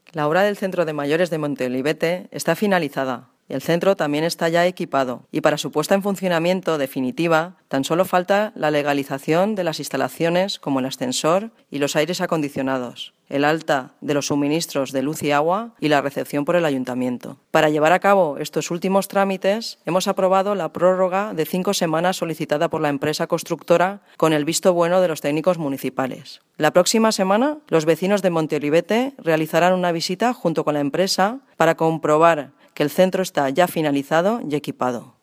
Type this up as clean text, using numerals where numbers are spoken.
La obra del Centro de Mayores de Monteolivete está finalizada. El centro también está ya equipado y para su puesta en funcionamiento definitiva tan solo falta la legalización de las instalaciones como el ascensor y los aires acondicionados, el alta de los suministros de luz y agua y la recepción por el ayuntamiento. Para llevar a cabo estos últimos trámites hemos aprobado la prórroga de 5 semanas solicitada por la empresa constructora con el visto bueno de los técnicos municipales. La próxima semana los vecinos de Monteolivete realizarán una visita junto con la empresa para comprobar que el centro está ya finalizado y equipado.